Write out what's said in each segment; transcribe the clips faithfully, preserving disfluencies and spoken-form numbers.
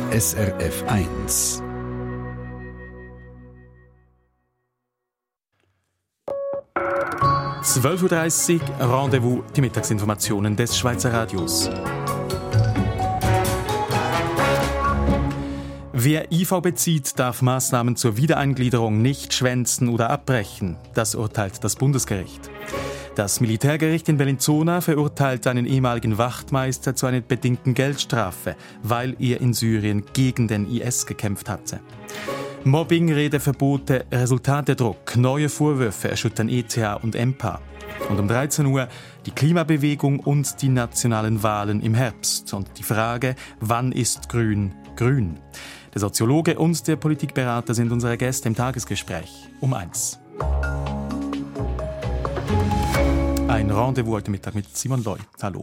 S R F eins. zwölf Uhr dreißig, Rendezvous, die Mittagsinformationen des Schweizer Radios. Wer I V bezieht, darf Maßnahmen zur Wiedereingliederung nicht schwänzen oder abbrechen. Das urteilt das Bundesgericht. Das Militärgericht in Bellinzona verurteilt einen ehemaligen Wachtmeister zu einer bedingten Geldstrafe, weil er in Syrien gegen den I S gekämpft hatte. Mobbing, Redeverbote, Resultatedruck, neue Vorwürfe erschüttern E T H und E M P A. Und um dreizehn Uhr die Klimabewegung und die nationalen Wahlen im Herbst. Und die Frage, wann ist Grün grün? Der Soziologe und der Politikberater sind unsere Gäste im Tagesgespräch um eins. Ein Rendezvous heute Mittag mit Simon Loy. Hallo.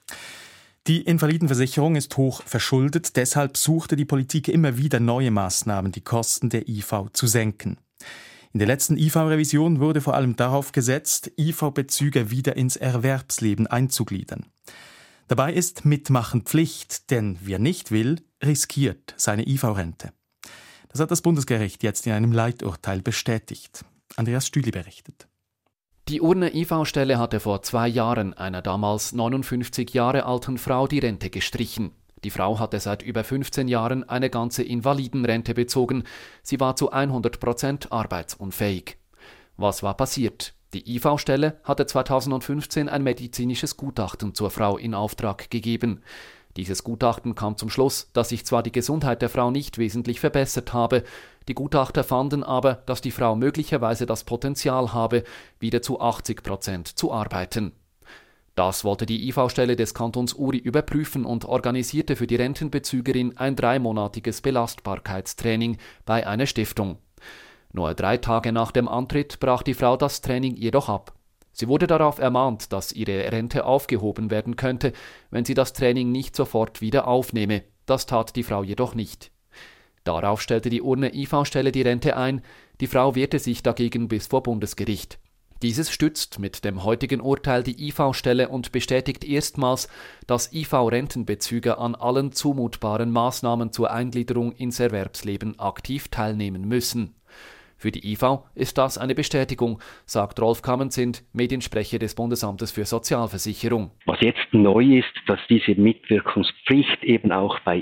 Die Invalidenversicherung ist hoch verschuldet, deshalb suchte die Politik immer wieder neue Maßnahmen, die Kosten der I V zu senken. In der letzten I V-Revision wurde vor allem darauf gesetzt, I V-Bezüger wieder ins Erwerbsleben einzugliedern. Dabei ist Mitmachen Pflicht, denn wer nicht will, riskiert seine I V-Rente. Das hat das Bundesgericht jetzt in einem Leiturteil bestätigt. Andreas Stühli berichtet. Die Urner I V-Stelle hatte vor zwei Jahren einer damals neunundfünfzig Jahre alten Frau die Rente gestrichen. Die Frau hatte seit über fünfzehn Jahren eine ganze Invalidenrente bezogen. Sie war zu hundert Prozent arbeitsunfähig. Was war passiert? Die I V-Stelle hatte zweitausendfünfzehn ein medizinisches Gutachten zur Frau in Auftrag gegeben. Dieses Gutachten kam zum Schluss, dass sich zwar die Gesundheit der Frau nicht wesentlich verbessert habe, die Gutachter fanden aber, dass die Frau möglicherweise das Potenzial habe, wieder zu achtzig Prozent zu arbeiten. Das wollte die I V-Stelle des Kantons Uri überprüfen und organisierte für die Rentenbezügerin ein dreimonatiges Belastbarkeitstraining bei einer Stiftung. Nur drei Tage nach dem Antritt brach die Frau das Training jedoch ab. Sie wurde darauf ermahnt, dass ihre Rente aufgehoben werden könnte, wenn sie das Training nicht sofort wieder aufnehme. Das tat die Frau jedoch nicht. Darauf stellte die Urner I V-Stelle die Rente ein. Die Frau wehrte sich dagegen bis vor Bundesgericht. Dieses stützt mit dem heutigen Urteil die I V-Stelle und bestätigt erstmals, dass I V-Rentenbezüger an allen zumutbaren Maßnahmen zur Eingliederung ins Erwerbsleben aktiv teilnehmen müssen. Für die I V ist das eine Bestätigung, sagt Rolf Kammenzind, Mediensprecher des Bundesamtes für Sozialversicherung. Was jetzt neu ist, dass diese Mitwirkungspflicht eben auch bei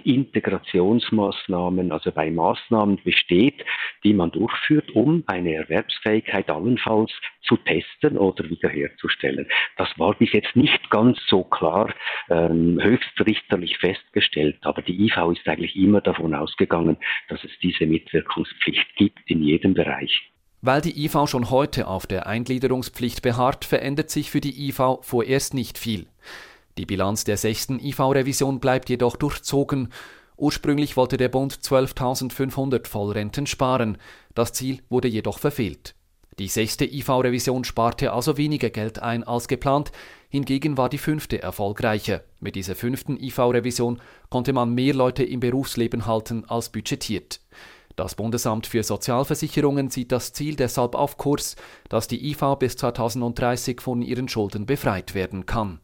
Integrationsmaßnahmen, also bei Maßnahmen besteht, die man durchführt, um eine Erwerbsfähigkeit allenfalls zu testen oder wiederherzustellen. Das war bis jetzt nicht ganz so klar ähm, höchstrichterlich festgestellt, aber die I V ist eigentlich immer davon ausgegangen, dass es diese Mitwirkungspflicht gibt in jedem Bereich. Weil die I V schon heute auf der Eingliederungspflicht beharrt, verändert sich für die I V vorerst nicht viel. Die Bilanz der sechsten I V-Revision bleibt jedoch durchzogen. Ursprünglich wollte der Bund zwölftausendfünfhundert Vollrenten sparen. Das Ziel wurde jedoch verfehlt. Die sechste I V-Revision sparte also weniger Geld ein als geplant. Hingegen war die fünfte erfolgreicher. Mit dieser fünften I V-Revision konnte man mehr Leute im Berufsleben halten als budgetiert. Das Bundesamt für Sozialversicherungen sieht das Ziel deshalb auf Kurs, dass die I V bis zweitausenddreißig von ihren Schulden befreit werden kann.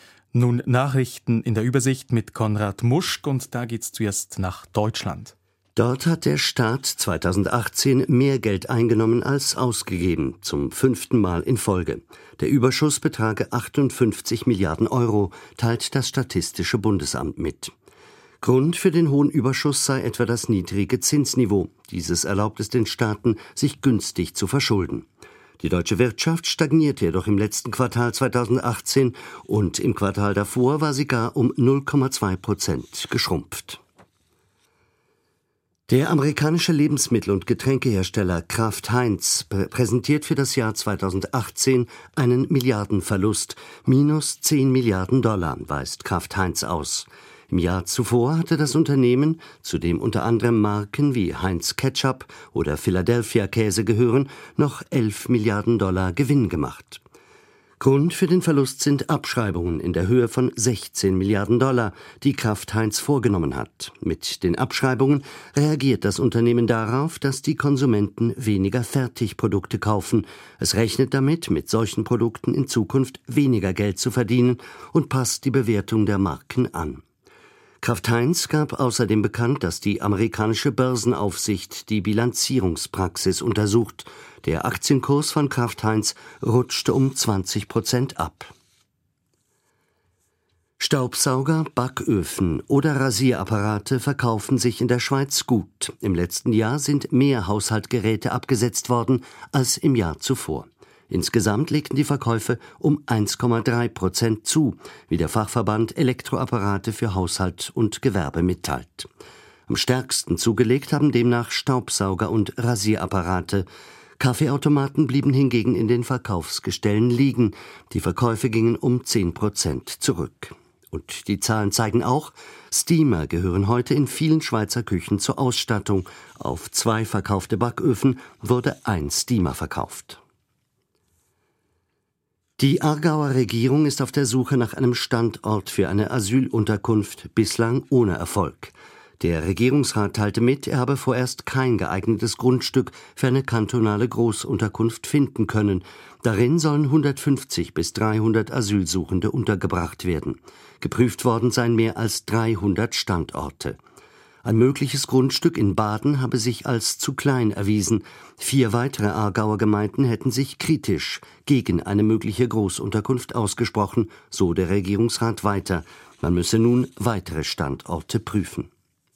Nun Nachrichten in der Übersicht mit Konrad Muschk und da geht's zuerst nach Deutschland. Dort hat der Staat zweitausendachtzehn mehr Geld eingenommen als ausgegeben, zum fünften Mal in Folge. Der Überschuss betrage achtundfünfzig Milliarden Euro, teilt das Statistische Bundesamt mit. Grund für den hohen Überschuss sei etwa das niedrige Zinsniveau. Dieses erlaubt es den Staaten, sich günstig zu verschulden. Die deutsche Wirtschaft stagnierte jedoch im letzten Quartal zweitausendachtzehn und im Quartal davor war sie gar um null Komma zwei Prozent geschrumpft. Der amerikanische Lebensmittel- und Getränkehersteller Kraft Heinz prä- präsentiert für das Jahr zweitausendachtzehn einen Milliardenverlust. Minus zehn Milliarden Dollar weist Kraft Heinz aus. Im Jahr zuvor hatte das Unternehmen, zu dem unter anderem Marken wie Heinz Ketchup oder Philadelphia Käse gehören, noch elf Milliarden Dollar Gewinn gemacht. Grund für den Verlust sind Abschreibungen in der Höhe von sechzehn Milliarden Dollar, die Kraft Heinz vorgenommen hat. Mit den Abschreibungen reagiert das Unternehmen darauf, dass die Konsumenten weniger Fertigprodukte kaufen. Es rechnet damit, mit solchen Produkten in Zukunft weniger Geld zu verdienen und passt die Bewertung der Marken an. Kraft-Heinz gab außerdem bekannt, dass die amerikanische Börsenaufsicht die Bilanzierungspraxis untersucht. Der Aktienkurs von Kraft-Heinz rutschte um zwanzig Prozent ab. Staubsauger, Backöfen oder Rasierapparate verkaufen sich in der Schweiz gut. Im letzten Jahr sind mehr Haushaltsgeräte abgesetzt worden als im Jahr zuvor. Insgesamt legten die Verkäufe um eins Komma drei Prozent zu, wie der Fachverband Elektroapparate für Haushalt und Gewerbe mitteilt. Am stärksten zugelegt haben demnach Staubsauger und Rasierapparate. Kaffeeautomaten blieben hingegen in den Verkaufsgestellen liegen. Die Verkäufe gingen um zehn Prozent zurück. Und die Zahlen zeigen auch, Steamer gehören heute in vielen Schweizer Küchen zur Ausstattung. Auf zwei verkaufte Backöfen wurde ein Steamer verkauft. Die Aargauer Regierung ist auf der Suche nach einem Standort für eine Asylunterkunft, bislang ohne Erfolg. Der Regierungsrat teilte mit, er habe vorerst kein geeignetes Grundstück für eine kantonale Großunterkunft finden können. Darin sollen hundertfünfzig bis dreihundert Asylsuchende untergebracht werden. Geprüft worden seien mehr als dreihundert Standorte. Ein mögliches Grundstück in Baden habe sich als zu klein erwiesen. Vier weitere Aargauer Gemeinden hätten sich kritisch gegen eine mögliche Großunterkunft ausgesprochen, so der Regierungsrat weiter. Man müsse nun weitere Standorte prüfen.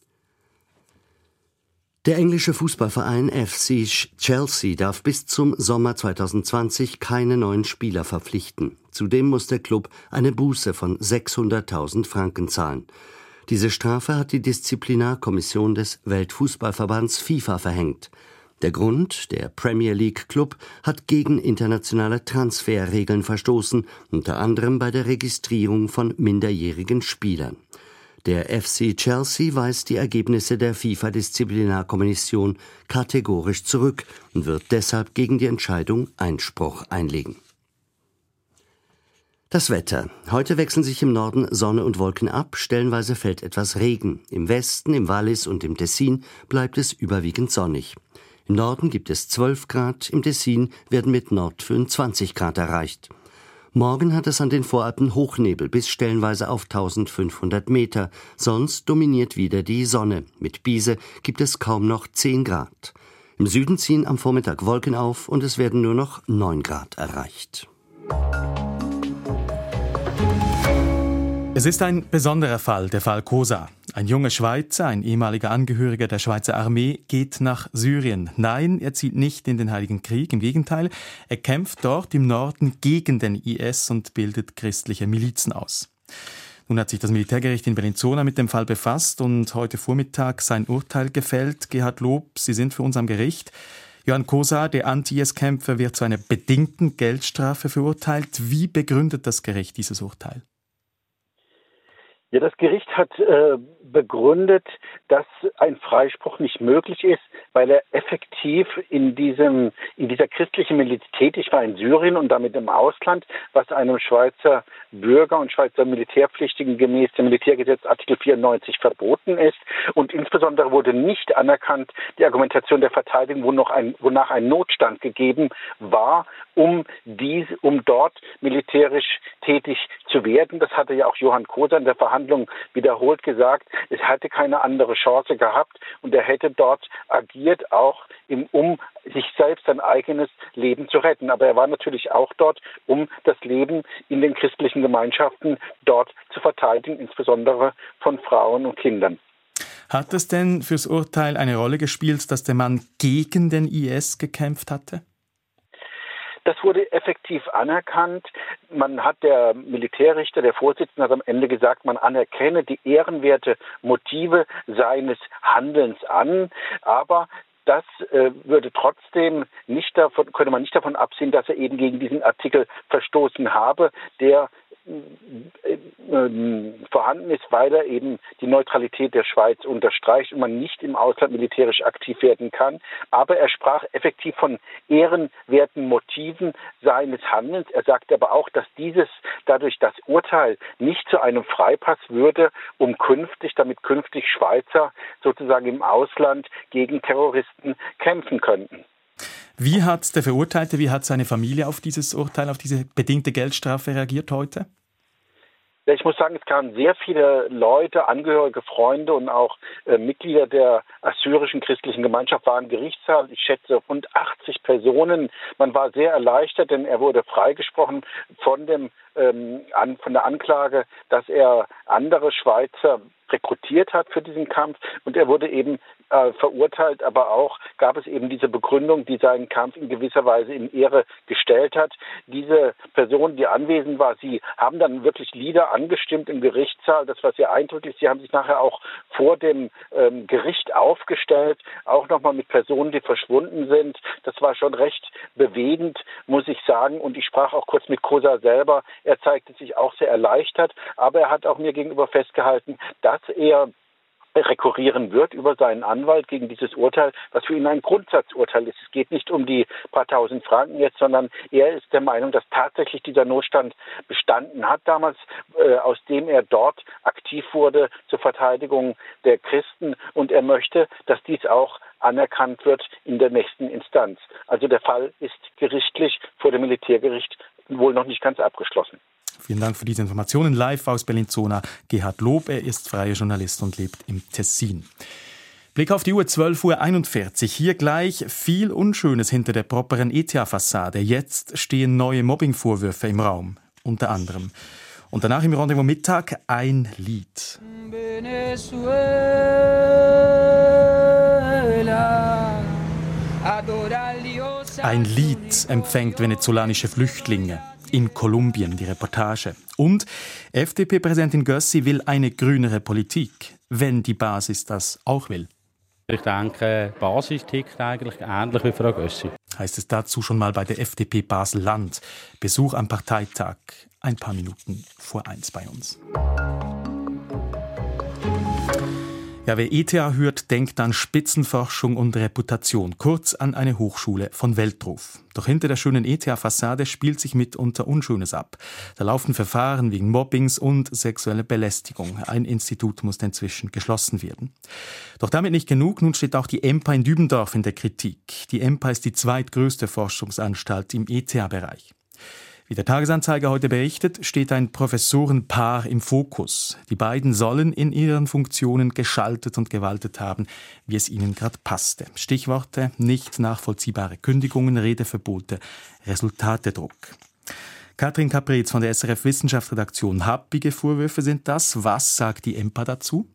Der englische Fußballverein F C Chelsea darf bis zum Sommer zweitausendzwanzig keine neuen Spieler verpflichten. Zudem muss der Klub eine Buße von sechshunderttausend Franken zahlen. Diese Strafe hat die Disziplinarkommission des Weltfußballverbands FIFA verhängt. Der Grund: der Premier League Club hat gegen internationale Transferregeln verstoßen, unter anderem bei der Registrierung von minderjährigen Spielern. Der F C Chelsea weist die Ergebnisse der FIFA-Disziplinarkommission kategorisch zurück und wird deshalb gegen die Entscheidung Einspruch einlegen. Das Wetter. Heute wechseln sich im Norden Sonne und Wolken ab, stellenweise fällt etwas Regen. Im Westen, im Wallis und im Tessin bleibt es überwiegend sonnig. Im Norden gibt es zwölf Grad, im Tessin werden mit Nordföhn zwanzig Grad erreicht. Morgen hat es an den Voralpen Hochnebel bis stellenweise auf eintausendfünfhundert Meter. Sonst dominiert wieder die Sonne. Mit Biese gibt es kaum noch zehn Grad. Im Süden ziehen am Vormittag Wolken auf und es werden nur noch neun Grad erreicht. Es ist ein besonderer Fall, der Fall Kosa. Ein junger Schweizer, ein ehemaliger Angehöriger der Schweizer Armee, geht nach Syrien. Nein, er zieht nicht in den Heiligen Krieg, im Gegenteil, er kämpft dort im Norden gegen den I S und bildet christliche Milizen aus. Nun hat sich das Militärgericht in Bellinzona mit dem Fall befasst und heute Vormittag sein Urteil gefällt. Gerhard Lob, Sie sind für uns am Gericht. Johann Kosa, der Anti-I S-Kämpfer, wird zu einer bedingten Geldstrafe verurteilt. Wie begründet das Gericht dieses Urteil? Ja, das Gericht hat äh, begründet, dass ein Freispruch nicht möglich ist, weil er effektiv in diesem in dieser christlichen Miliz tätig war in Syrien und damit im Ausland, was einem Schweizer Bürger und Schweizer Militärpflichtigen gemäß dem Militärgesetz Artikel vierundneunzig verboten ist. Und insbesondere wurde nicht anerkannt die Argumentation der Verteidigung, wo noch ein, wonach ein Notstand gegeben war, um dies, um dort militärisch tätig zu werden. Das hatte ja auch Johann Kosa in der Verhandlung wiederholt gesagt. Es hatte keine andere Chance gehabt und er hätte dort agiert, auch im, um sich selbst sein eigenes Leben zu retten. Aber er war natürlich auch dort, um das Leben in den christlichen Gemeinschaften dort zu verteidigen, insbesondere von Frauen und Kindern. Hat es denn fürs Urteil eine Rolle gespielt, dass der Mann gegen den I S gekämpft hatte? Das wurde effektiv anerkannt. Man hat der Militärrichter, der Vorsitzende, hat am Ende gesagt, man anerkenne die ehrenwerte Motive seines Handelns an, aber das äh, würde trotzdem nicht davon, könnte man nicht davon absehen, dass er eben gegen diesen Artikel verstoßen habe, der vorhanden ist, weil er eben die Neutralität der Schweiz unterstreicht und man nicht im Ausland militärisch aktiv werden kann. Aber er sprach effektiv von ehrenwerten Motiven seines Handelns. Er sagte aber auch, dass dieses dadurch das Urteil nicht zu einem Freipass würde, um künftig, damit künftig Schweizer sozusagen im Ausland gegen Terroristen kämpfen könnten. Wie hat der Verurteilte, wie hat seine Familie auf dieses Urteil, auf diese bedingte Geldstrafe reagiert heute? Ja, ich muss sagen, es kamen sehr viele Leute, Angehörige, Freunde und auch äh, Mitglieder der assyrischen christlichen Gemeinschaft waren im Gerichtssaal. Ich schätze rund achtzig Personen. Man war sehr erleichtert, denn er wurde freigesprochen von dem ähm, an, von der Anklage, dass er andere Schweizer rekrutiert hat für diesen Kampf, und er wurde eben äh, verurteilt, aber auch gab es eben diese Begründung, die seinen Kampf in gewisser Weise in Ehre gestellt hat. Diese Person, die anwesend war, sie haben dann wirklich Lieder angestimmt im Gerichtssaal, das war sehr eindrücklich. Sie haben sich nachher auch vor dem ähm, Gericht aufgestellt, auch nochmal mit Personen, die verschwunden sind. Das war schon recht bewegend, muss ich sagen, und ich sprach auch kurz mit Kosa selber. Er zeigte sich auch sehr erleichtert, aber er hat auch mir gegenüber festgehalten, dass er rekurrieren wird über seinen Anwalt gegen dieses Urteil, was für ihn ein Grundsatzurteil ist. Es geht nicht um die paar tausend Franken jetzt, sondern er ist der Meinung, dass tatsächlich dieser Notstand bestanden hat damals, äh, aus dem er dort aktiv wurde zur Verteidigung der Christen, und er möchte, dass dies auch anerkannt wird in der nächsten Instanz. Also der Fall ist gerichtlich vor dem Militärgericht wohl noch nicht ganz abgeschlossen. Vielen Dank für diese Informationen. Live aus Bellinzona, Gerhard Lob. Er ist freier Journalist und lebt im Tessin. Blick auf die Uhr, zwölf Uhr einundvierzig. Hier gleich viel Unschönes hinter der properen E T H-Fassade. Jetzt stehen neue Mobbingvorwürfe im Raum, unter anderem. Und danach im Rendezvous Mittag ein Lied. Ein Lied empfängt venezolanische Flüchtlinge. In Kolumbien, die Reportage. Und F D P-Präsidentin Gössi will eine grünere Politik, wenn die Basis das auch will. Ich denke, die Basis tickt eigentlich ähnlich wie Frau Gössi. Heißt es dazu schon mal bei der F D P Basel-Land. Besuch am Parteitag, ein paar Minuten vor eins bei uns. Ja, wer E T H hört, denkt an Spitzenforschung und Reputation, kurz an eine Hochschule von Weltruf. Doch hinter der schönen E T H-Fassade spielt sich mitunter Unschönes ab. Da laufen Verfahren wegen Mobbings und sexueller Belästigung. Ein Institut muss inzwischen geschlossen werden. Doch damit nicht genug, nun steht auch die E M P A in Dübendorf in der Kritik. Die E M P A ist die zweitgrößte Forschungsanstalt im E T H-Bereich. Wie der Tagesanzeiger heute berichtet, steht ein Professorenpaar im Fokus. Die beiden sollen in ihren Funktionen geschaltet und gewaltet haben, wie es ihnen gerade passte. Stichworte: nicht nachvollziehbare Kündigungen, Redeverbote, Resultatedruck. Katrin Caprez von der S R F Wissenschaftsredaktion. Happige Vorwürfe sind das. Was sagt die E M P A dazu?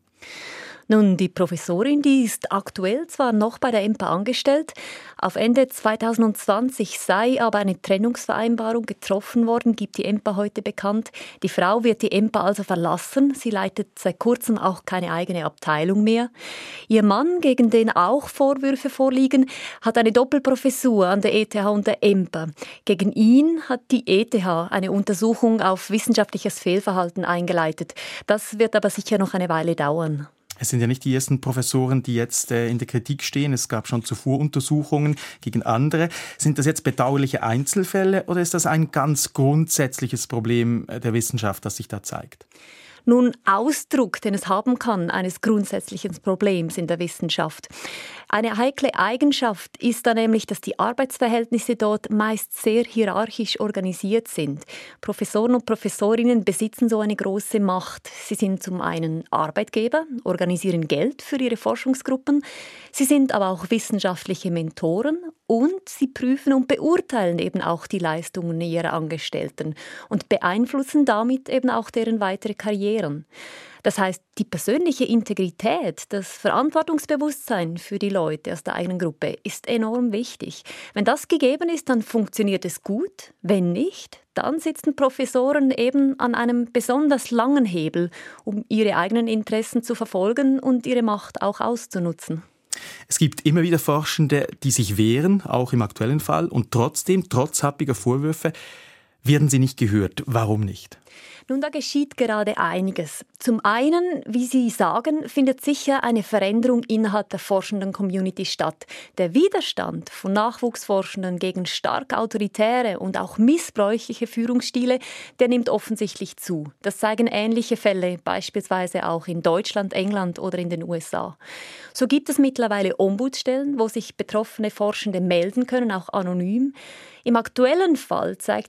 Nun, die Professorin, die ist aktuell zwar noch bei der E M P A angestellt, auf Ende zwanzig zwanzig sei aber eine Trennungsvereinbarung getroffen worden, gibt die E M P A heute bekannt. Die Frau wird die E M P A also verlassen. Sie leitet seit kurzem auch keine eigene Abteilung mehr. Ihr Mann, gegen den auch Vorwürfe vorliegen, hat eine Doppelprofessur an der E T H und der E M P A. Gegen ihn hat die E T H eine Untersuchung auf wissenschaftliches Fehlverhalten eingeleitet. Das wird aber sicher noch eine Weile dauern. Es sind ja nicht die ersten Professoren, die jetzt äh, in der Kritik stehen. Es gab schon zuvor Untersuchungen gegen andere. Sind das jetzt bedauerliche Einzelfälle oder ist das ein ganz grundsätzliches Problem der Wissenschaft, das sich da zeigt? Nun, Ausdruck, den es haben kann, eines grundsätzlichen Problems in der Wissenschaft. Eine heikle Eigenschaft ist da nämlich, dass die Arbeitsverhältnisse dort meist sehr hierarchisch organisiert sind. Professoren und Professorinnen besitzen so eine große Macht. Sie sind zum einen Arbeitgeber, organisieren Geld für ihre Forschungsgruppen. Sie sind aber auch wissenschaftliche Mentoren und sie prüfen und beurteilen eben auch die Leistungen ihrer Angestellten und beeinflussen damit eben auch deren weitere Karrieren. Das heißt, die persönliche Integrität, das Verantwortungsbewusstsein für die Leute aus der eigenen Gruppe ist enorm wichtig. Wenn das gegeben ist, dann funktioniert es gut. Wenn nicht, dann sitzen Professoren eben an einem besonders langen Hebel, um ihre eigenen Interessen zu verfolgen und ihre Macht auch auszunutzen. Es gibt immer wieder Forschende, die sich wehren, auch im aktuellen Fall, und trotzdem, trotz happiger Vorwürfe, werden sie nicht gehört. Warum nicht? Nun, da geschieht gerade einiges. Zum einen, wie Sie sagen, findet sicher eine Veränderung innerhalb der forschenden Community statt. Der Widerstand von Nachwuchsforschenden gegen stark autoritäre und auch missbräuchliche Führungsstile, der nimmt offensichtlich zu. Das zeigen ähnliche Fälle, beispielsweise auch in Deutschland, England oder in den U S A. So gibt es mittlerweile Ombudsstellen, wo sich betroffene Forschende melden können, auch anonym. Im aktuellen Fall zeigt sich sicher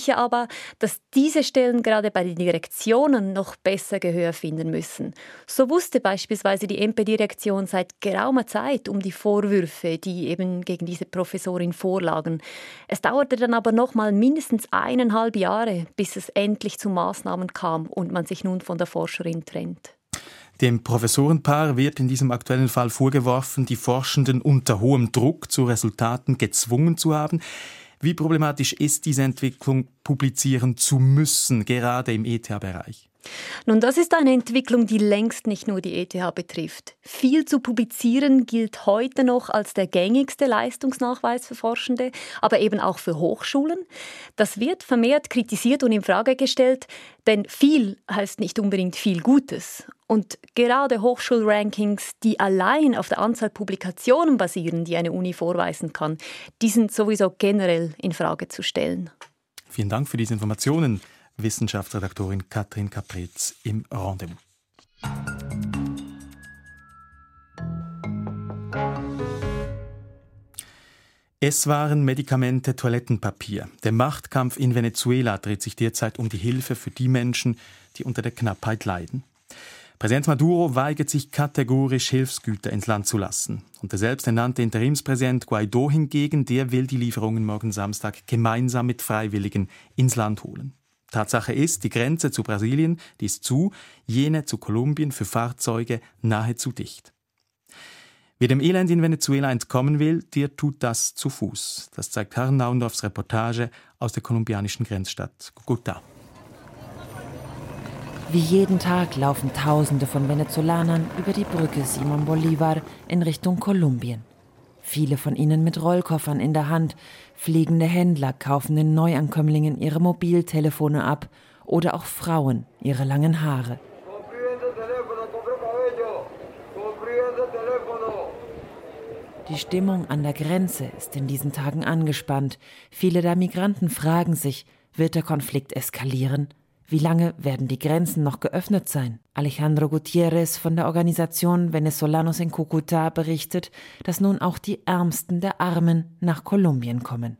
sicher aber, dass diese Stellen gerade bei den Direktionen noch besser Gehör finden müssen. So wusste beispielsweise die M P-Direktion seit geraumer Zeit um die Vorwürfe, die eben gegen diese Professorin vorlagen. Es dauerte dann aber noch mal mindestens eineinhalb Jahre, bis es endlich zu Maßnahmen kam und man sich nun von der Forscherin trennt. Dem Professorenpaar wird in diesem aktuellen Fall vorgeworfen, die Forschenden unter hohem Druck zu Resultaten gezwungen zu haben. Wie problematisch ist diese Entwicklung, publizieren zu müssen, gerade im E T H-Bereich? Nun, das ist eine Entwicklung, die längst nicht nur die E T H betrifft. Viel zu publizieren gilt heute noch als der gängigste Leistungsnachweis für Forschende, aber eben auch für Hochschulen. Das wird vermehrt kritisiert und in Frage gestellt, denn viel heißt nicht unbedingt viel Gutes. Und gerade Hochschulrankings, die allein auf der Anzahl Publikationen basieren, die eine Uni vorweisen kann, die sind sowieso generell in Frage zu stellen. Vielen Dank für diese Informationen. Wissenschaftsredaktorin Katrin Kapretz im Rendezvous. Es waren Medikamente, Toilettenpapier. Der Machtkampf in Venezuela dreht sich derzeit um die Hilfe für die Menschen, die unter der Knappheit leiden. Präsident Maduro weigert sich kategorisch, Hilfsgüter ins Land zu lassen. Und der selbsternannte Interimspräsident Guaidó hingegen, der will die Lieferungen morgen Samstag gemeinsam mit Freiwilligen ins Land holen. Tatsache ist, die Grenze zu Brasilien, die ist zu, jene zu Kolumbien für Fahrzeuge nahezu dicht. Wer dem Elend in Venezuela entkommen will, der tut das zu Fuß. Das zeigt Karen Naundorfs Reportage aus der kolumbianischen Grenzstadt Cúcuta. Wie jeden Tag laufen Tausende von Venezolanern über die Brücke Simón Bolívar in Richtung Kolumbien. Viele von ihnen mit Rollkoffern in der Hand. Fliegende Händler kaufen den Neuankömmlingen ihre Mobiltelefone ab oder auch Frauen ihre langen Haare. Die Stimmung an der Grenze ist in diesen Tagen angespannt. Viele der Migranten fragen sich, wird der Konflikt eskalieren? Wie lange werden die Grenzen noch geöffnet sein? Alejandro Gutiérrez von der Organisation Venezolanos en Cúcuta berichtet, dass nun auch die Ärmsten der Armen nach Kolumbien kommen.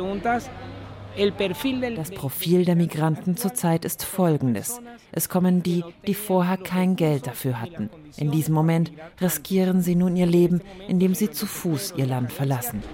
Das Profil der Migranten zurzeit ist folgendes. Es kommen die, die vorher kein Geld dafür hatten. In diesem Moment riskieren sie nun ihr Leben, indem sie zu Fuß ihr Land verlassen.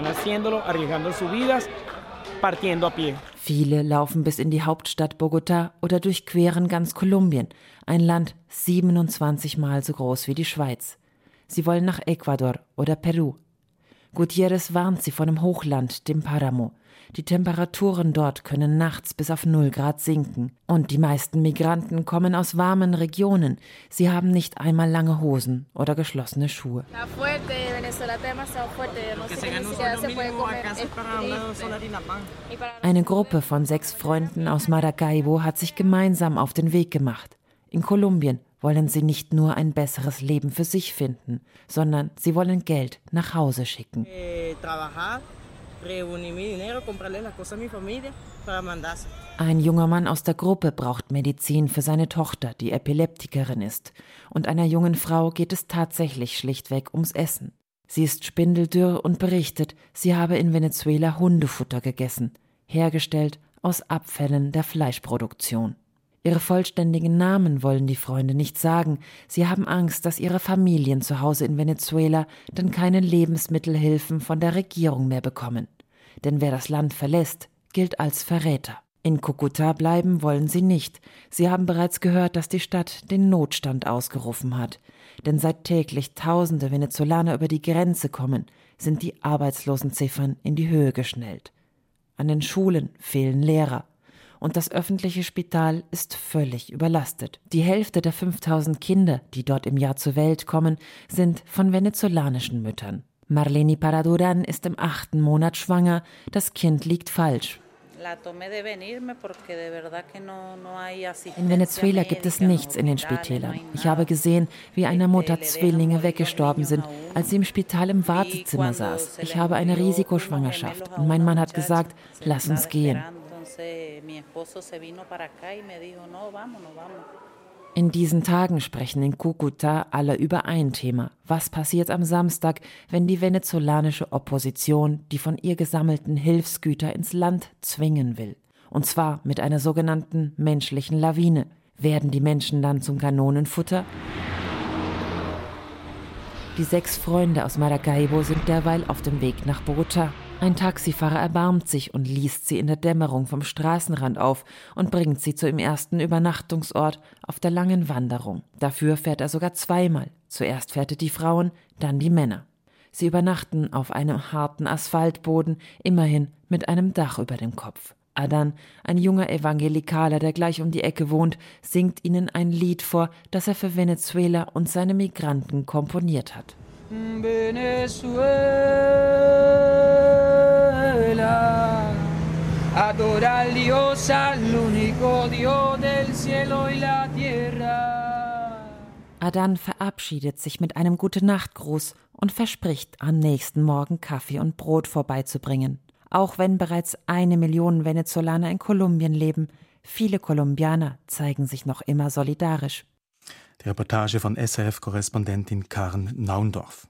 Viele laufen bis in die Hauptstadt Bogotá oder durchqueren ganz Kolumbien, ein Land siebenundzwanzig Mal so groß wie die Schweiz. Sie wollen nach Ecuador oder Peru. Gutiérrez warnt sie vor dem Hochland, dem Páramo. Die Temperaturen dort können nachts bis auf null Grad sinken. Und die meisten Migranten kommen aus warmen Regionen. Sie haben nicht einmal lange Hosen oder geschlossene Schuhe. Eine Gruppe von sechs Freunden aus Maracaibo hat sich gemeinsam auf den Weg gemacht. In Kolumbien wollen sie nicht nur ein besseres Leben für sich finden, sondern sie wollen Geld nach Hause schicken. Ein junger Mann aus der Gruppe braucht Medizin für seine Tochter, die Epileptikerin ist. Und einer jungen Frau geht es tatsächlich schlichtweg ums Essen. Sie ist spindeldürr und berichtet, sie habe in Venezuela Hundefutter gegessen, hergestellt aus Abfällen der Fleischproduktion. Ihre vollständigen Namen wollen die Freunde nicht sagen. Sie haben Angst, dass ihre Familien zu Hause in Venezuela dann keine Lebensmittelhilfen von der Regierung mehr bekommen. Denn wer das Land verlässt, gilt als Verräter. In Cúcuta bleiben wollen sie nicht. Sie haben bereits gehört, dass die Stadt den Notstand ausgerufen hat. Denn seit täglich tausende Venezolaner über die Grenze kommen, sind die Arbeitslosenziffern in die Höhe geschnellt. An den Schulen fehlen Lehrer. Und das öffentliche Spital ist völlig überlastet. Die Hälfte der fünftausend Kinder, die dort im Jahr zur Welt kommen, sind von venezolanischen Müttern. Marleni Paraduran ist im achten Monat schwanger. Das Kind liegt falsch. In Venezuela gibt es nichts in den Spitälern. Ich habe gesehen, wie einer Mutter Zwillinge weggestorben sind, als sie im Spital im Wartezimmer saß. Ich habe eine Risikoschwangerschaft und mein Mann hat gesagt, lass uns gehen. In diesen Tagen sprechen in Cúcuta alle über ein Thema. Was passiert am Samstag, wenn die venezolanische Opposition die von ihr gesammelten Hilfsgüter ins Land zwingen will? Und zwar mit einer sogenannten menschlichen Lawine. Werden die Menschen dann zum Kanonenfutter? Die sechs Freunde aus Maracaibo sind derweil auf dem Weg nach Bogotá. Ein Taxifahrer erbarmt sich und liest sie in der Dämmerung vom Straßenrand auf und bringt sie zu ihrem ersten Übernachtungsort auf der langen Wanderung. Dafür fährt er sogar zweimal. Zuerst fährt er die Frauen, dann die Männer. Sie übernachten auf einem harten Asphaltboden, immerhin mit einem Dach über dem Kopf. Adan, ein junger Evangelikaler, der gleich um die Ecke wohnt, singt ihnen ein Lied vor, das er für Venezuela und seine Migranten komponiert hat. Venezuela, adora al Dios, al único Dios del cielo y la tierra. Adan verabschiedet sich mit einem Gute-Nacht-Gruß und verspricht, am nächsten Morgen Kaffee und Brot vorbeizubringen. Auch wenn bereits eine Million Venezolaner in Kolumbien leben, viele Kolumbianer zeigen sich noch immer solidarisch. Die Reportage von S R F-Korrespondentin Karen Naundorf.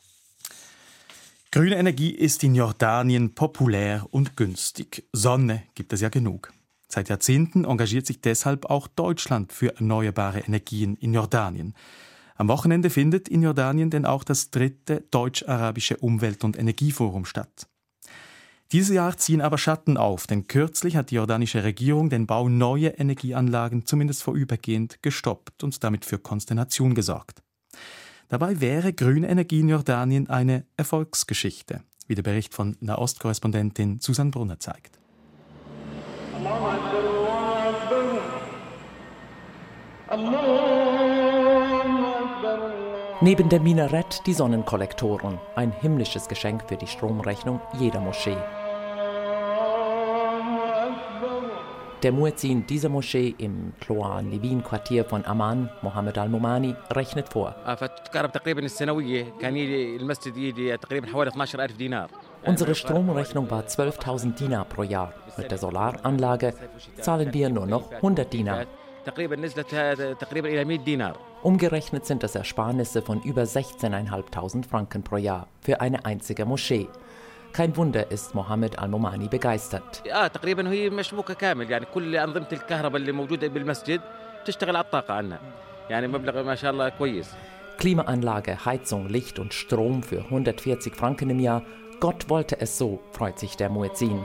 Grüne Energie ist in Jordanien populär und günstig. Sonne gibt es ja genug. Seit Jahrzehnten engagiert sich deshalb auch Deutschland für erneuerbare Energien in Jordanien. Am Wochenende findet in Jordanien denn auch das dritte deutsch-arabische Umwelt- und Energieforum statt. Dieses Jahr ziehen aber Schatten auf, denn kürzlich hat die jordanische Regierung den Bau neuer Energieanlagen zumindest vorübergehend gestoppt und damit für Konsternation gesorgt. Dabei wäre grüne Energie in Jordanien eine Erfolgsgeschichte, wie der Bericht von Nahostkorrespondentin Susanne Brunner zeigt. Neben dem Minarett die Sonnenkollektoren, ein himmlisches Geschenk für die Stromrechnung jeder Moschee. Der Muezzin dieser Moschee im Cloa Nevin-Quartier von Amman, Mohammed Al-Momani, rechnet vor. Unsere Stromrechnung war zwölftausend Dinar pro Jahr. Mit der Solaranlage zahlen wir nur noch hundert Dinar. Umgerechnet sind das Ersparnisse von über sechzehntausendfünfhundert Franken pro Jahr für eine einzige Moschee. Kein Wunder ist Mohammed Al-Momani begeistert. Klimaanlage, Heizung, Licht und Strom für hundertvierzig Franken im Jahr. Gott wollte es so, freut sich der Muezzin.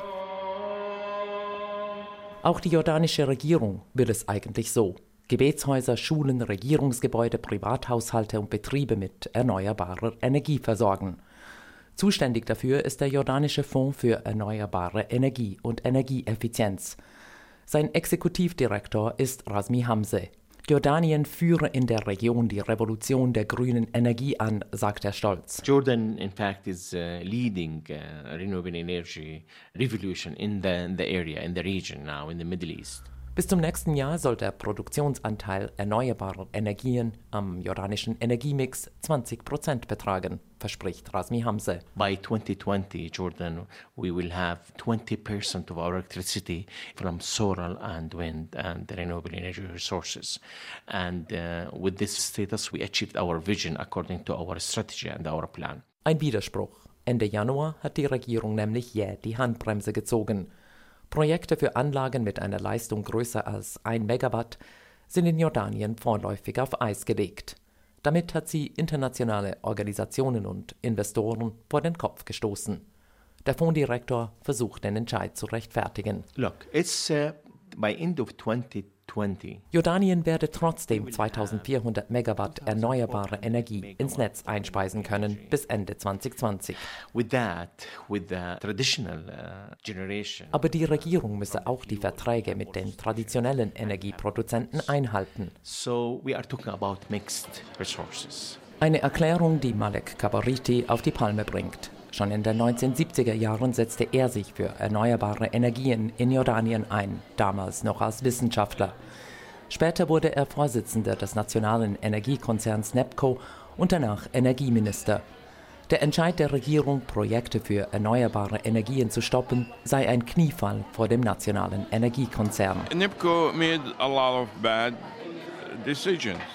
Auch die jordanische Regierung will es eigentlich so. Gebetshäuser, Schulen, Regierungsgebäude, Privathaushalte und Betriebe mit erneuerbarer Energie versorgen. Zuständig dafür ist der jordanische Fonds für erneuerbare Energie und Energieeffizienz. Sein Exekutivdirektor ist Razmi Hamze. Jordanien führe in der Region die Revolution der grünen Energie an, sagt er stolz. Jordan, in fact, is uh, leading uh, renewable energy revolution in the, in the area, in the region now, in the Middle East. Bis zum nächsten Jahr soll der Produktionsanteil erneuerbarer Energien am jordanischen Energiemix zwanzig Prozent betragen, verspricht Razmi Hamze. By twenty twenty, Jordan, we will have twenty percent of our electricity from solar and wind and renewable energy resources. And uh, with this status, we achieved our vision according to our strategy and our plan. Ein Widerspruch. Ende Januar hat die Regierung nämlich jäh die Handbremse gezogen. Projekte für Anlagen mit einer Leistung größer als ein Megawatt sind in Jordanien vorläufig auf Eis gelegt. Damit hat sie internationale Organisationen und Investoren vor den Kopf gestoßen. Der Fondsdirektor versucht, den Entscheid zu rechtfertigen. Look, it's uh, by end of twenty twenty. Jordanien werde trotzdem zweitausendvierhundert Megawatt erneuerbare Energie ins Netz einspeisen können bis Ende zwanzig zwanzig. With that, with the traditional uh, generation. Aber die Regierung müsse auch die Verträge mit den traditionellen Energieproduzenten einhalten. So we are talking about mixed resources. Eine Erklärung, die Malek Kabariti auf die Palme bringt. Schon in den neunzehnhundertsiebziger Jahren setzte er sich für erneuerbare Energien in Jordanien ein, damals noch als Wissenschaftler. Später wurde er Vorsitzender des nationalen Energiekonzerns NEPCO und danach Energieminister. Der Entscheid der Regierung, Projekte für erneuerbare Energien zu stoppen, sei ein Kniefall vor dem nationalen Energiekonzern. NEPCO made a lot of bad decisions.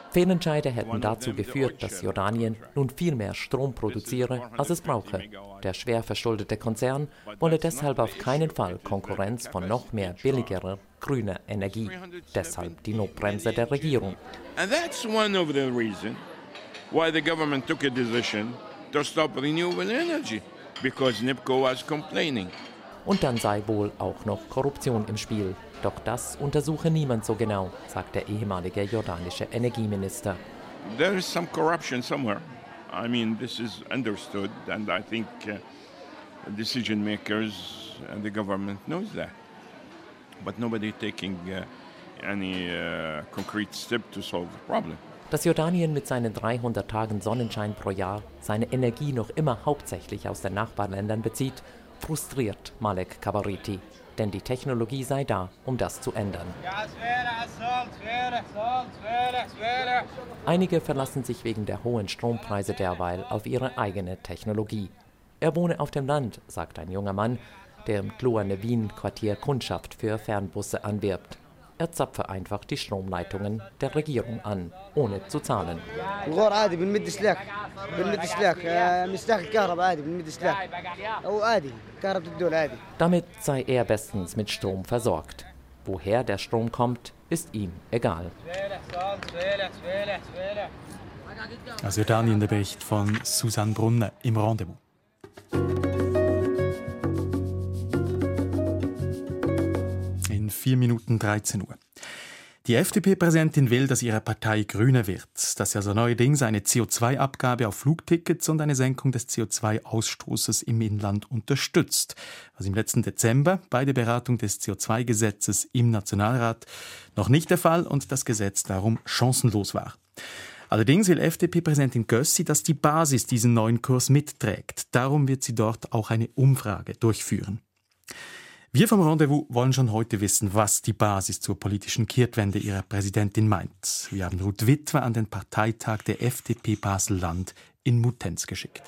Fehlentscheide hätten dazu geführt, dass Jordanien nun viel mehr Strom produziere, als es brauche. Der schwer verschuldete Konzern wolle deshalb auf keinen Fall Konkurrenz von noch mehr billigerer grüner Energie. Deshalb die Notbremse der Regierung. And that's one of the reasons why the government took a decision to stop renewable energy, because N I P C O was complaining. Und dann sei wohl auch noch Korruption im Spiel. Doch das untersuche niemand so genau, sagt der ehemalige jordanische Energieminister. There is some corruption somewhere. I mean, this is understood, and I think uh, decision makers and the government knows that. But nobody taking uh, any uh, concrete step to solve the problem. Dass Jordanien mit seinen dreihundert Tagen Sonnenschein pro Jahr seine Energie noch immer hauptsächlich aus den Nachbarländern bezieht, frustriert Malek Kabariti. Denn die Technologie sei da, um das zu ändern. Einige verlassen sich wegen der hohen Strompreise derweil auf ihre eigene Technologie. Er wohne auf dem Land, sagt ein junger Mann, der im Kluane Wien Quartier Kundschaft für Fernbusse anwirbt. Er zapfe einfach die Stromleitungen der Regierung an, ohne zu zahlen. Damit sei er bestens mit Strom versorgt. Woher der Strom kommt, ist ihm egal. Aus Jordanien der Bericht von Susanne Brunner im Rendezvous. In vier Minuten dreizehn Uhr. Die F D P-Präsidentin will, dass ihre Partei grüner wird, dass sie also neuerdings eine C O zwei Abgabe auf Flugtickets und eine Senkung des C O zwei Ausstoßes im Inland unterstützt, was im letzten Dezember bei der Beratung des C O zwei Gesetzes im Nationalrat noch nicht der Fall und das Gesetz darum chancenlos war. Allerdings will F D P-Präsidentin Gössi, dass die Basis diesen neuen Kurs mitträgt. Darum wird sie dort auch eine Umfrage durchführen. Wir vom Rendezvous wollen schon heute wissen, was die Basis zur politischen Kehrtwende ihrer Präsidentin meint. Wir haben Ruth Witwer an den Parteitag der F D P Basel-Land in Muttenz geschickt.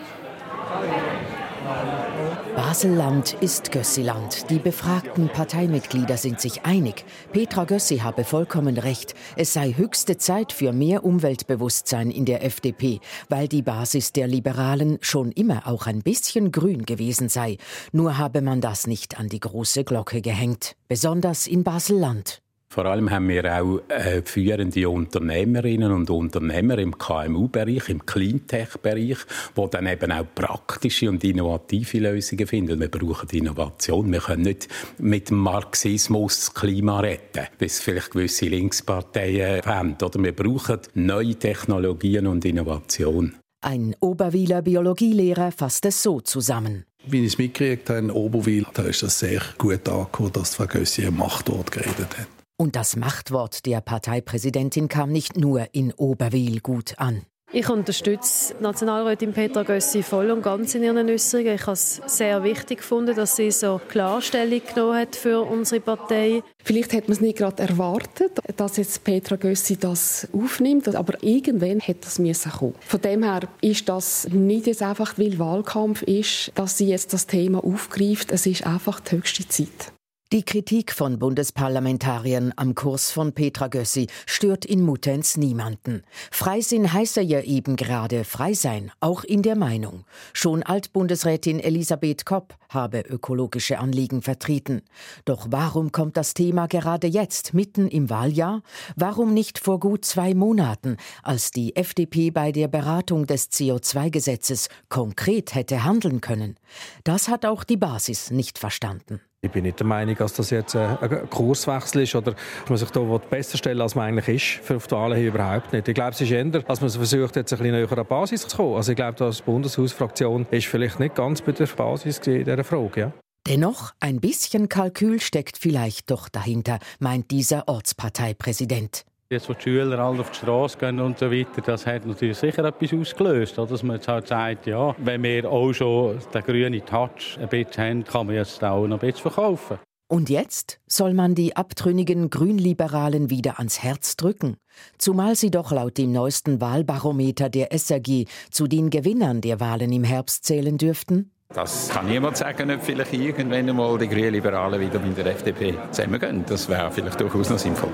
Basel-Land ist Gössi-Land. Die befragten Parteimitglieder sind sich einig. Petra Gössi habe vollkommen recht. Es sei höchste Zeit für mehr Umweltbewusstsein in der F D P, weil die Basis der Liberalen schon immer auch ein bisschen grün gewesen sei. Nur habe man das nicht an die große Glocke gehängt. Besonders in Basel-Land. Vor allem haben wir auch äh, führende Unternehmerinnen und Unternehmer im K M U-Bereich, im Cleantech-Bereich, die dann eben auch praktische und innovative Lösungen finden. Wir brauchen Innovation. Wir können nicht mit dem Marxismus das Klima retten, wie es vielleicht gewisse Linksparteien haben. Oder wir brauchen neue Technologien und Innovation. Ein Oberwiler Biologielehrer fasst es so zusammen. Wie ich es mitgekriegt habe in Oberwil, da ist das sehr gut angekommen, dass Frau Gössi ein Machtwort geredet hat. Und das Machtwort der Parteipräsidentin kam nicht nur in Oberwil gut an. Ich unterstütze Nationalrätin Petra Gössi voll und ganz in ihren Äußerungen. Ich habe es sehr wichtig gefunden, dass sie so klar Stellung genommen hat für unsere Partei. Vielleicht hat man es nicht gerade erwartet, dass jetzt Petra Gössi das aufnimmt, aber irgendwann hätte das müssen kommen. Von dem her ist das nicht jetzt einfach, weil Wahlkampf ist, dass sie jetzt das Thema aufgreift. Es ist einfach die höchste Zeit. Die Kritik von Bundesparlamentariern am Kurs von Petra Gössi stört in Muttenz niemanden. Freisinn heiße ja eben gerade frei sein, auch in der Meinung. Schon Altbundesrätin Elisabeth Kopp habe ökologische Anliegen vertreten. Doch warum kommt das Thema gerade jetzt, mitten im Wahljahr? Warum nicht vor gut zwei Monaten, als die F D P bei der Beratung des C O zwei Gesetzes konkret hätte handeln können? Das hat auch die Basis nicht verstanden. Ich bin nicht der Meinung, dass das jetzt ein Kurswechsel ist oder dass man sich da besser stellen, als man eigentlich ist. Für auf die Wahlen hier überhaupt nicht. Ich glaube, es ist eher, dass man versucht, jetzt ein bisschen näher an die Basis zu kommen. Also ich glaube, die Bundeshausfraktion ist vielleicht nicht ganz bei der Basis in dieser Frage. Ja. Dennoch, ein bisschen Kalkül steckt vielleicht doch dahinter, meint dieser Ortsparteipräsident. Jetzt, wo die Schüler alle auf die Straße gehen und so weiter, das hat natürlich sicher etwas ausgelöst. Dass man jetzt halt sagt, ja, wenn wir auch schon den grünen Touch ein bisschen haben, kann man jetzt auch noch ein bisschen verkaufen. Und jetzt soll man die abtrünnigen Grünliberalen wieder ans Herz drücken. Zumal sie doch laut dem neuesten Wahlbarometer der S R G zu den Gewinnern der Wahlen im Herbst zählen dürften. Das kann niemand sagen, ob vielleicht irgendwann einmal die Grünliberalen wieder mit der F D P zusammengehen. Das wäre vielleicht durchaus noch sinnvoll.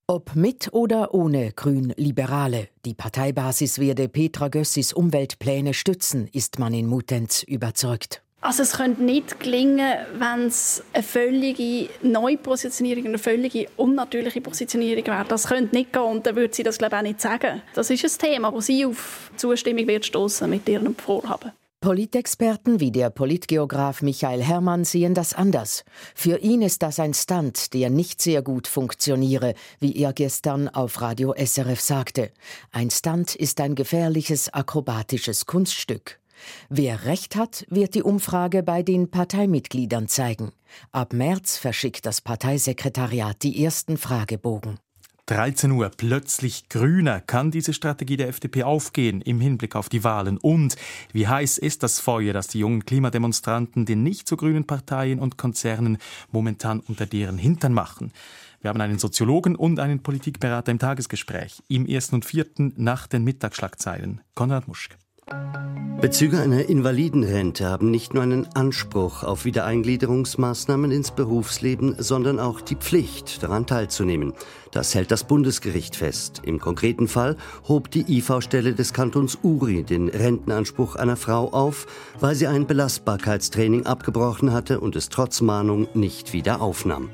Ob mit oder ohne Grün-Liberale, die Parteibasis werde Petra Gössis Umweltpläne stützen, ist man in Muttenz überzeugt. Also es könnte nicht gelingen, wenn es eine völlige Neupositionierung, eine völlige unnatürliche Positionierung wäre. Das könnte nicht gehen und dann würde sie das, glaube ich, auch nicht sagen. Das ist ein Thema, wo sie auf Zustimmung wird stoßen mit ihrem Vorhaben. Politexperten wie der Politgeograf Michael Herrmann sehen das anders. Für ihn ist das ein Stunt, der nicht sehr gut funktioniere, wie er gestern auf Radio S R F sagte. Ein Stunt ist ein gefährliches, akrobatisches Kunststück. Wer recht hat, wird die Umfrage bei den Parteimitgliedern zeigen. Ab März verschickt das Parteisekretariat die ersten Fragebogen. dreizehn Uhr, plötzlich grüner. Kann diese Strategie der F D P aufgehen im Hinblick auf die Wahlen? Und wie heiß ist das Feuer, das die jungen Klimademonstranten den nicht so grünen Parteien und Konzernen momentan unter deren Hintern machen? Wir haben einen Soziologen und einen Politikberater im Tagesgespräch. Im ersten und vierten nach den Mittagsschlagzeilen. Konrad Muschke. Bezüger einer Invalidenrente haben nicht nur einen Anspruch auf Wiedereingliederungsmaßnahmen ins Berufsleben, sondern auch die Pflicht, daran teilzunehmen. Das hält das Bundesgericht fest. Im konkreten Fall hob die I V-Stelle des Kantons Uri den Rentenanspruch einer Frau auf, weil sie ein Belastbarkeitstraining abgebrochen hatte und es trotz Mahnung nicht wieder aufnahm.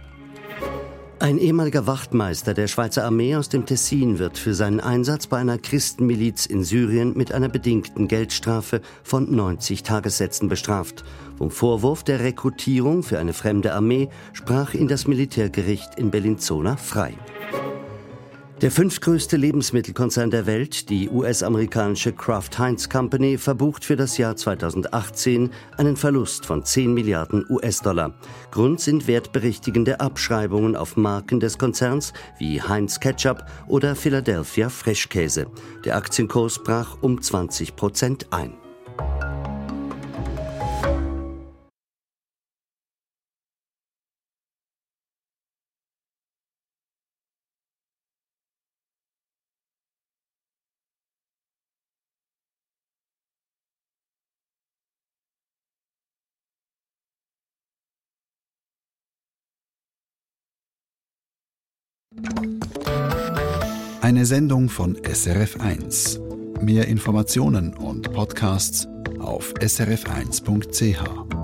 Ein ehemaliger Wachtmeister der Schweizer Armee aus dem Tessin wird für seinen Einsatz bei einer Christenmiliz in Syrien mit einer bedingten Geldstrafe von neunzig Tagessätzen bestraft. Vom Vorwurf der Rekrutierung für eine fremde Armee sprach ihn das Militärgericht in Bellinzona frei. Der fünftgrößte Lebensmittelkonzern der Welt, die U S-amerikanische Kraft Heinz Company, verbucht für das Jahr zweitausendachtzehn einen Verlust von zehn Milliarden U S-Dollar. Grund sind wertberichtigende Abschreibungen auf Marken des Konzerns wie Heinz Ketchup oder Philadelphia Frischkäse. Der Aktienkurs brach um zwanzig Prozent ein. Eine Sendung von S R F eins. Mehr Informationen und Podcasts auf s r f eins punkt c h.